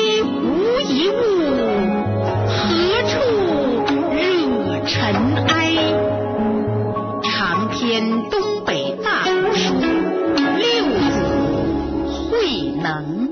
一物一物，何处惹尘埃？长篇东北大古书《六祖慧能》。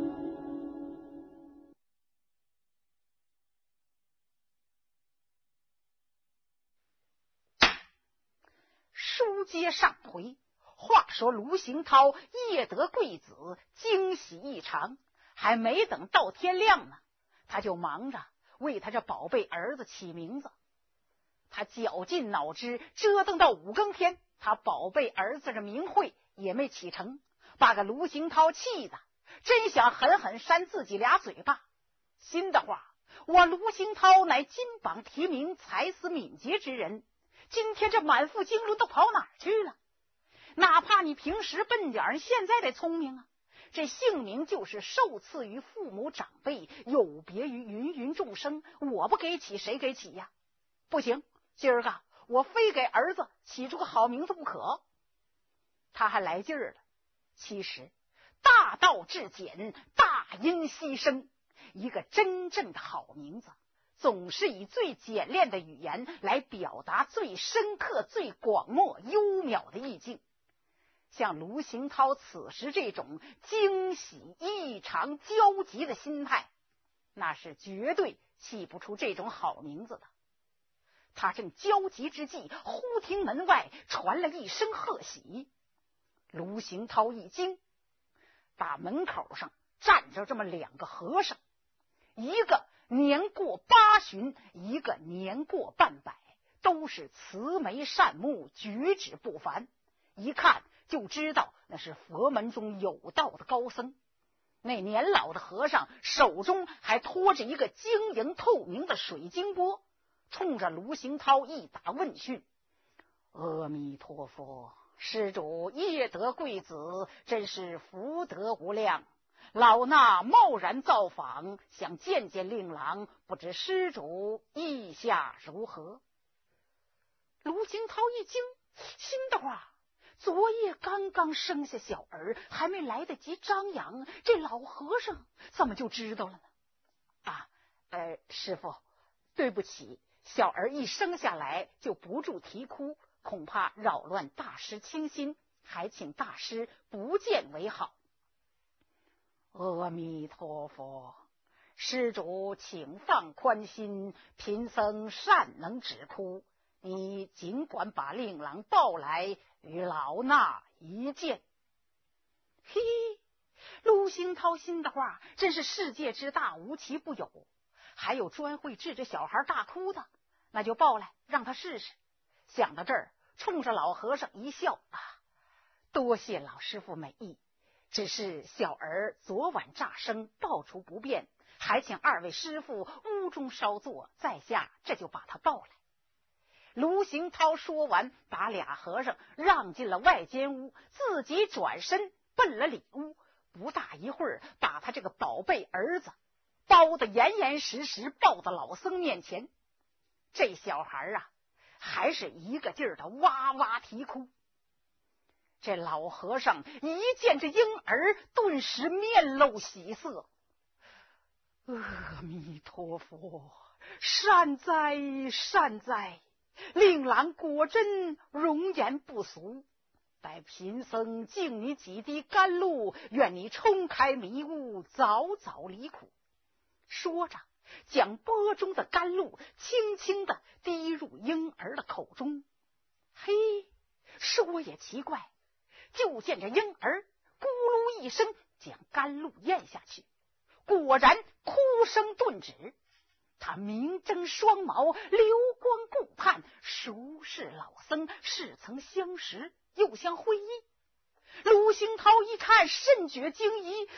书接上回，话说卢行涛夜得贵子，惊喜异常，还没等到天亮呢，他就忙着为他这宝贝儿子起名字。他绞尽脑汁折腾到5更天，他宝贝儿子的名讳也没起成，把个卢行涛气的真想狠狠扇自己俩嘴巴。心的话，我卢行涛乃金榜题名，才思敏捷之人，今天这满腹经纶都跑哪儿去了？哪怕你平时笨点儿，现在得聪明啊！这姓名就是受赐于父母长辈，有别于芸芸众生，我不给起谁给起呀？不行，今儿个我非给儿子起出个好名字不可。他还来劲儿了。其实大道至简，大因牺牲，一个真正的好名字总是以最简练的语言来表达最深刻、最广袤、幽渺的意境。像卢行涛此时这种惊喜异常焦急的心态，那是绝对起不出这种好名字的。他正焦急之际，忽听门外传了一声喝喜。卢行涛一惊，大门口上站着这么2个和尚，一个年过80，一个年过半百，都是慈眉善目，举止不凡，一看就知道那是佛门中有道的高僧。那年老的和尚手中还托着一个晶莹透明的水晶钵，冲着卢行涛一打问讯：阿弥陀佛，施主夜得贵子，真是福德无量，老衲贸然造访，想见见令郎，不知施主意下如何？卢行涛一惊，心的话，昨夜刚刚生下小儿，还没来得及张扬，这老和尚怎么就知道了呢？师父，对不起，小儿一生下来就不住啼哭，恐怕扰乱大师清心，还请大师不见为好。阿弥陀佛，施主请放宽心，贫僧善能止哭，你尽管把令郎抱来，与老衲一见。嘿，卢行涛心的话，真是世界之大，无奇不有，还有专会治着小孩大哭的，那就抱来让他试试。想到这儿，冲着老和尚一笑，多谢老师傅美意，只是小儿昨晚乍生，抱出不便，还请2位师傅屋中稍坐，在下这就把他抱来。卢行涛说完，把俩和尚让进了外间屋，自己转身奔了里屋。不大一会儿，把他这个宝贝儿子包得严严实实，抱到老僧面前。这小孩还是一个劲儿的哇哇啼哭。这老和尚一见这婴儿，顿时面露喜色。阿弥陀佛，善哉善哉，令郎果真容颜不俗，待贫僧敬你几滴甘露，愿你冲开迷雾，早早离苦。说着，将钵中的甘露轻轻地滴入婴儿的口中。嘿，说也奇怪，就见这婴儿咕噜一声将甘露咽下去，果然哭声顿止。他明睁双眸，流光顾盼，熟是老僧，似曾相识，又相会意。卢行涛一看，甚觉惊疑，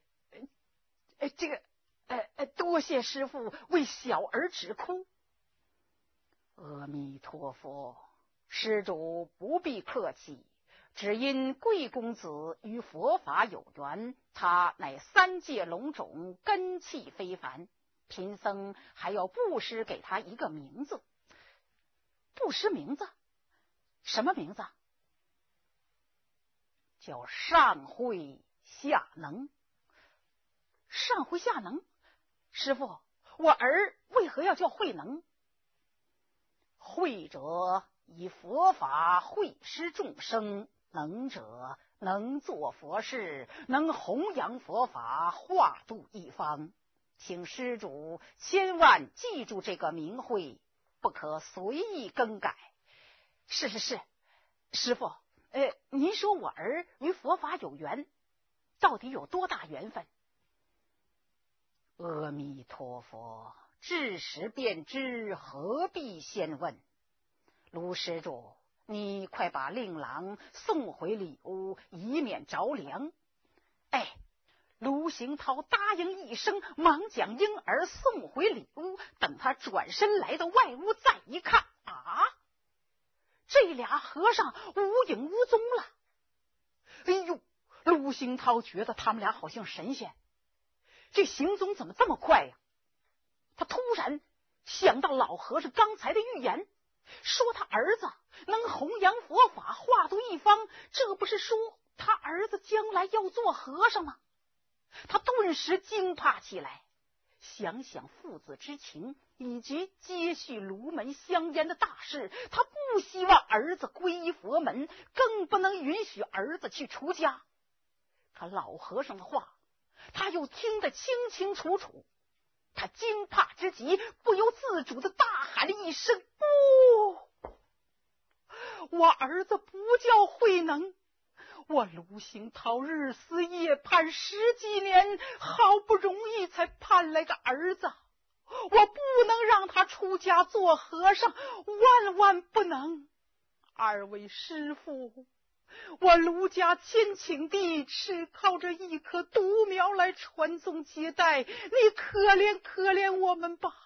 多谢师父为小儿止哭。阿弥陀佛，施主不必客气，只因贵公子与佛法有缘，他乃3界龙种，根气非凡，贫僧还要布施给他一个名字。布施名字？什么名字？叫上慧下能。 上会下能？师父，我儿为何要叫慧能？慧者以佛法惠施众生，能者能做佛事，能弘扬佛法，化度一方。请施主千万记住这个名讳，不可随意更改。是，师父，您说我儿与佛法有缘，到底有多大缘分？阿弥陀佛，至时便知，何必先问？卢施主，你快把令郎送回里屋，以免着凉。卢行涛答应一声，忙将婴儿送回里屋。等他转身来到外屋，再一看，这俩和尚无影无踪了。哎呦，卢行涛觉得他们俩好像神仙，这行踪怎么这么快呀？他突然想到老和尚刚才的预言，说他儿子能弘扬佛法，化度一方，这不是说他儿子将来要做和尚吗？他顿时惊怕起来，想想父子之情以及接续卢门香烟的大事，他不希望儿子皈依佛门，更不能允许儿子去出家。可老和尚的话他又听得清清楚楚，他惊怕之极，不由自主地大喊了一声：不！我儿子不叫慧能，我卢行涛日思夜盼10几年，好不容易才盼来个儿子，我不能让他出家做和尚，万万不能！二位师父，我卢家千顷地只靠着一棵独苗来传宗接代，你可怜我们吧！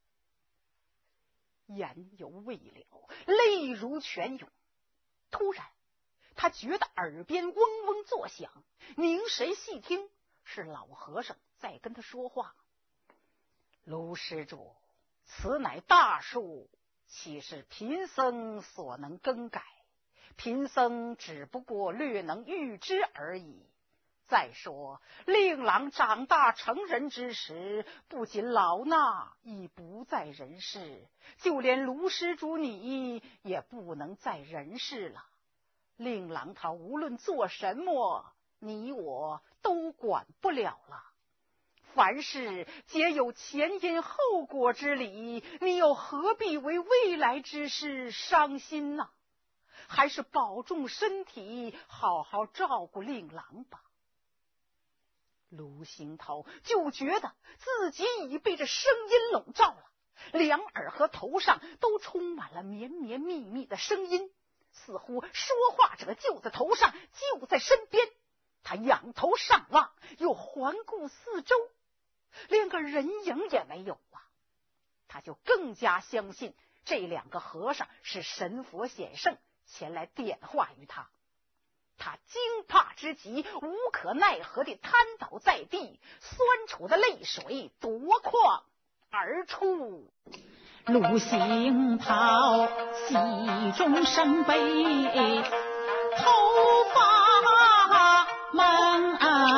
言犹未了，泪如泉涌。突然他觉得耳边嗡嗡作响，凝神细听，是老和尚在跟他说话。卢施主，此乃大术，岂是贫僧所能更改？贫僧只不过略能预知而已。再说令郎长大成人之时，不仅老衲已不在人世，就连卢施主你也不能在人世了。令郎他无论做什么，你我都管不了了。凡事皆有前因后果之理，你又何必为未来之事伤心呢？还是保重身体，好好照顾令郎吧。卢行涛就觉得自己已被这声音笼罩了，两耳和头上都充满了绵绵密密的声音，似乎说话者就在头上，就在身边。他仰头上望，又环顾四周，连个人影也没有啊！他就更加相信这两个和尚是神佛显圣，前来点化于他。他惊怕之极，无可奈何地瘫倒在地，酸楚的泪水夺眶而出。 陆行涛喜中生悲，头发蒙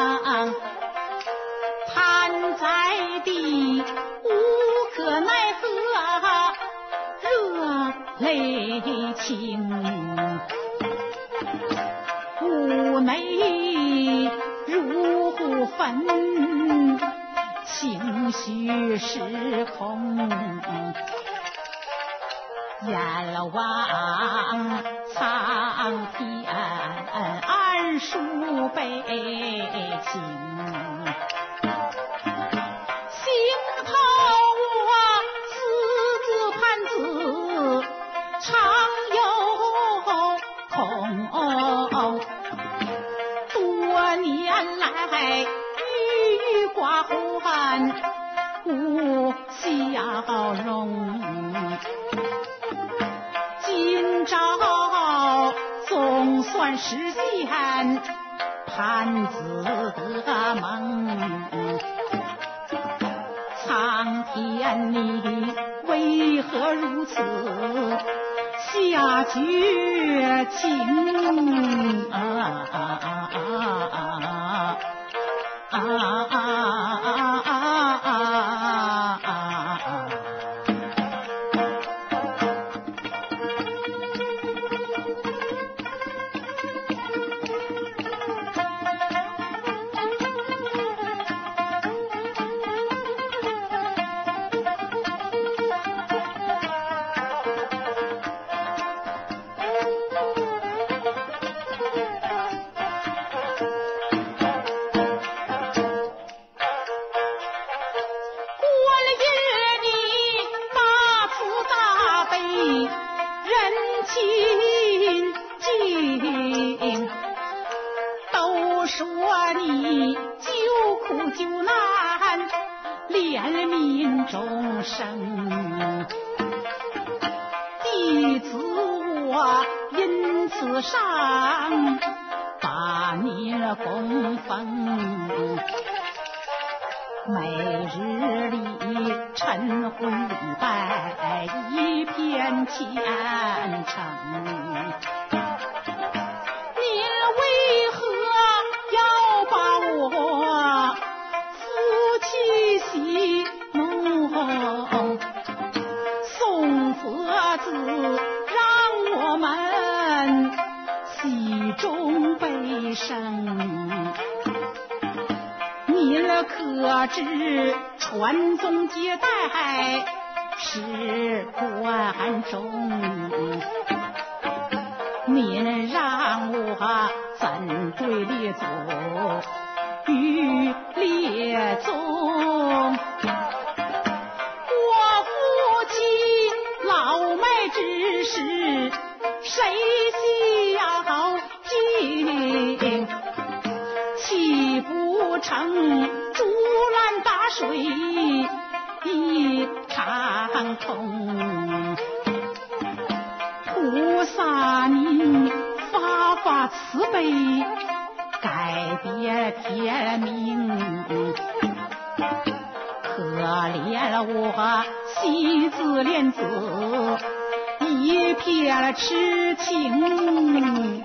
瘫在地，无可奈何，热泪倾，五眉如焚，情绪失控，阎王苍天暗数悲情，行头私自盼子常有空，多年来郁郁寡欢无笑容，今朝总算实现盼子的梦，苍天你为何如此下绝情人亲近，都说你救苦救难，怜悯众生。弟子我因此上，把你供奉，每日里晨昏礼拜一片虔诚。您为何要把我夫妻喜弄？送佛子让我们喜中悲生。您可知传宗接代事关重？您让我怎对列祖与列宗？我夫妻老迈之时，谁孝敬？岂不成竹篮打水一场空？菩萨您发慈悲，改变天命，可怜我惜子恋子，一片痴情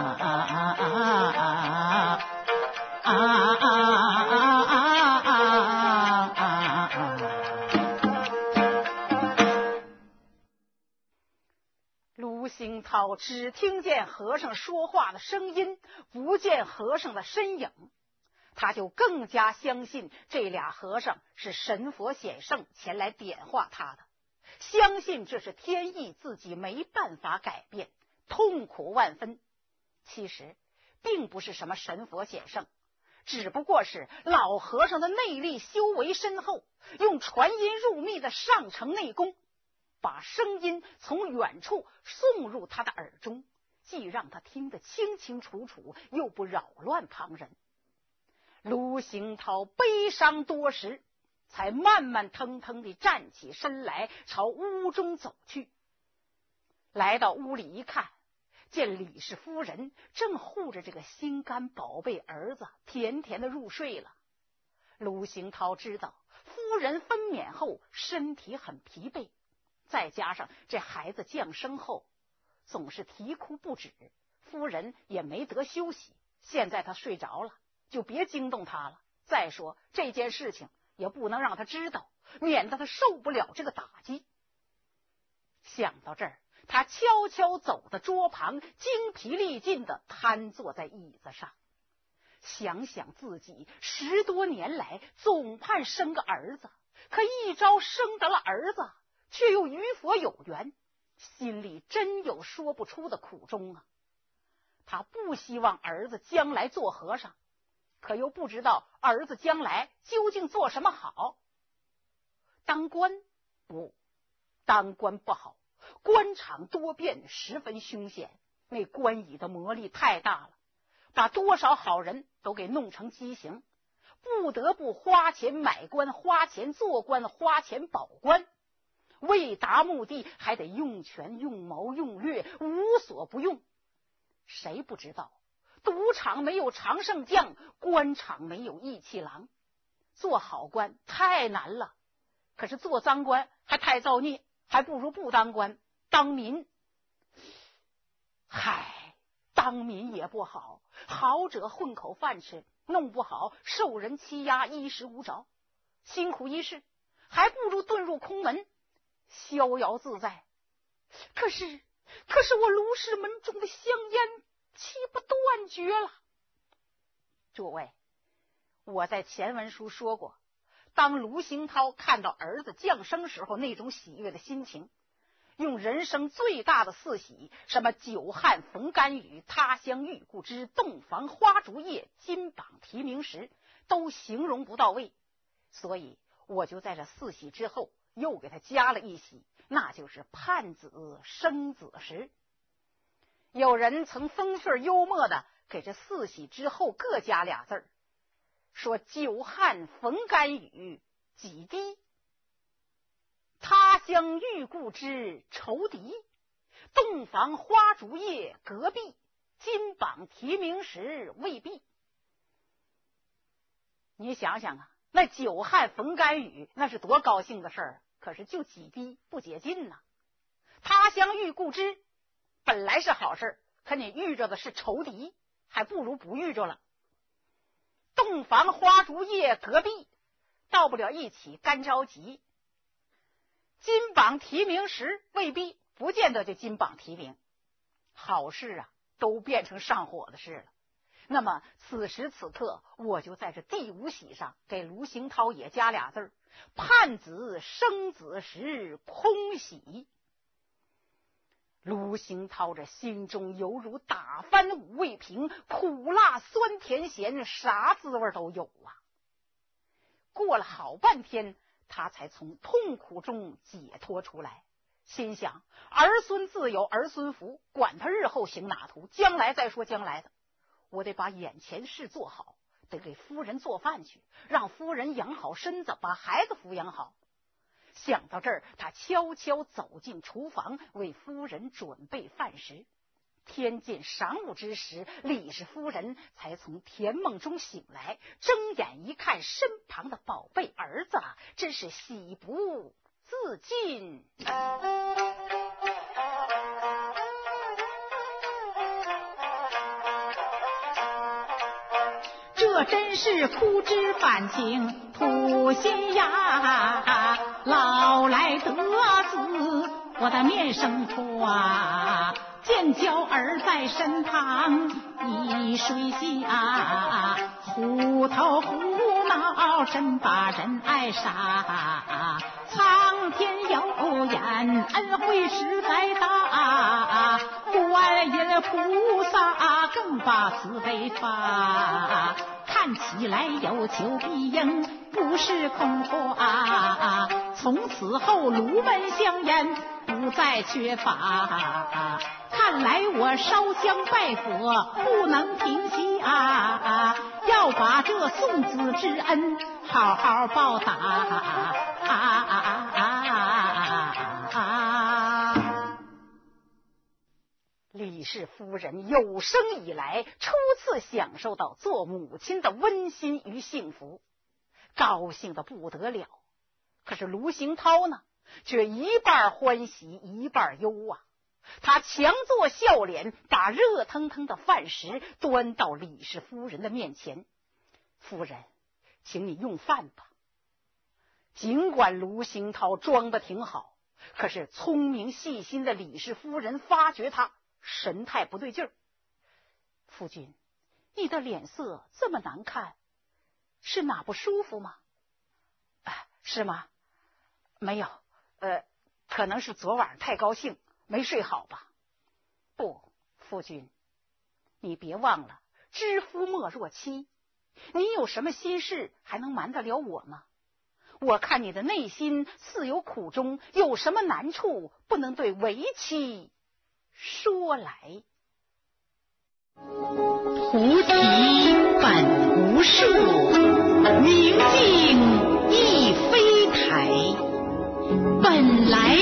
卢星涛只听见和尚说话的声音，不见和尚的身影，他就更加相信这俩和尚是神佛显圣前来点化他的，相信这是天意，自己没办法改变，痛苦万分。其实并不是什么神佛显圣，只不过是老和尚的内力修为深厚，用传音入密的上乘内功，把声音从远处送入他的耳中，既让他听得清清楚楚，又不扰乱旁人。卢行涛悲伤多时，才慢慢腾腾地站起身来，朝屋中走去。来到屋里一看，见李氏夫人正护着这个心肝宝贝儿子甜甜的入睡了。卢行涛知道夫人分娩后身体很疲惫，再加上这孩子降生后总是啼哭不止，夫人也没得休息，现在他睡着了，就别惊动他了。再说这件事情也不能让他知道，免得他受不了这个打击。想到这儿，他悄悄走到桌旁，精疲力尽地瘫坐在椅子上，想想自己10多年来总盼生个儿子，可一朝生得了儿子，却又与佛有缘，心里真有说不出的苦衷啊。他不希望儿子将来做和尚，可又不知道儿子将来究竟做什么好。当官不，当官不好，官场多变，十分凶险，那官椅的魔力太大了，把多少好人都给弄成畸形，不得不花钱买官，花钱做官，花钱保官，为达目的还得用权用谋用略，无所不用。谁不知道赌场没有常胜将，官场没有义气郎，做好官太难了，可是做脏官还太造孽，还不如不当官当民。嗨，当民也不好，好者混口饭吃，弄不好受人欺压，衣食无着，辛苦一世，还不如遁入空门，逍遥自在。可是我卢氏门中的香烟岂不断绝了？诸位，我在前文书说过，当卢行涛看到儿子降生时候那种喜悦的心情，用人生最大的4喜，什么久旱逢甘雨，他乡遇故知，洞房花烛夜，金榜题名时，都形容不到位。所以我就在这4喜之后又给他加了1喜，那就是盼子生子时。有人曾风趣幽默的给这4喜之后各加俩字儿，说久旱逢甘雨几滴，他乡遇故知仇敌，洞房花烛夜隔壁，金榜题名时未必。你想想啊，那久旱逢甘雨那是多高兴的事儿，可是就几滴不解禁呐。他乡遇故知本来是好事，可你遇着的是仇敌，还不如不遇着了。洞房花烛夜隔壁，到不了一起干着急。金榜题名时未必，不见得就金榜题名。好事啊都变成上火的事了。那么此时此刻，我就在这第5喜上给卢行涛也加俩字儿，盼子生子时空喜。卢行涛这心中犹如打翻五味瓶，苦辣酸甜咸啥滋味都有啊。过了好半天，他才从痛苦中解脱出来，心想儿孙自有儿孙福，管他日后行哪途，将来再说将来的，我得把眼前事做好，得给夫人做饭去，让夫人养好身子，把孩子抚养好。想到这儿，他悄悄走进厨房，为夫人准备饭食。天近晌午之时，李氏夫人才从甜梦中醒来，睁眼一看身旁的宝贝儿子，真是喜不自禁。 这真是哭之反情吐心呀，老来得子我的面生花，见娇儿在身旁一水下，虎头虎脑真把人爱杀，苍天有眼恩惠实在大，观音菩萨更把慈悲发，看起来有求必应不是空话，从此后卢门香烟不再缺乏，看来我烧香拜佛不能停息啊，要把这送子之恩好好报答李氏夫人有生以来初次享受到做母亲的温馨与幸福，高兴的不得了。可是卢行涛呢，却一半欢喜一半忧啊。他强作笑脸，把热腾腾的饭食端到李氏夫人的面前。夫人，请你用饭吧。尽管卢行涛装得挺好，可是聪明细心的李氏夫人发觉他神态不对劲儿。夫君，你的脸色这么难看，是哪不舒服吗？是吗？没有，可能是昨晚上太高兴没睡好吧。不，夫君，你别忘了知夫莫若妻，你有什么心事还能瞒得了我吗？我看你的内心似有苦衷，有什么难处不能对为妻说来。 菩提本无树，明镜亦非台，本来